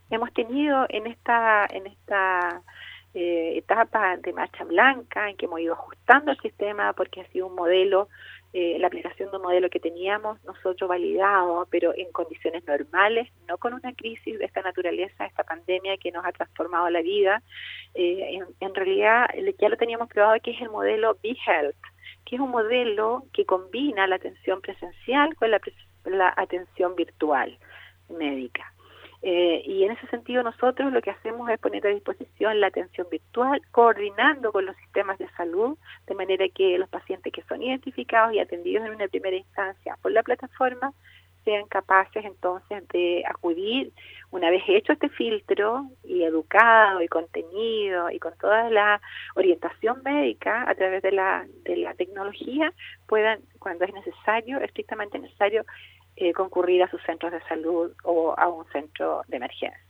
hemos tenido en esta etapa de marcha blanca, en que hemos ido ajustando el sistema porque ha sido un modelo, la aplicación de un modelo que teníamos nosotros validado, pero en condiciones normales, no con una crisis de esta naturaleza, esta pandemia que nos ha transformado la vida. En realidad ya lo teníamos probado, que es el modelo BeHealth, que es un modelo que combina la atención presencial con la atención virtual médica. Y en ese sentido nosotros lo que hacemos es poner a disposición la atención virtual, coordinando con los sistemas de salud, de manera que los pacientes que son identificados y atendidos en una primera instancia por la plataforma sean capaces entonces de acudir, una vez hecho este filtro y educado y contenido y con toda la orientación médica a través de la tecnología, puedan, cuando es necesario, estrictamente necesario, concurrir a sus centros de salud o a un centro de emergencia.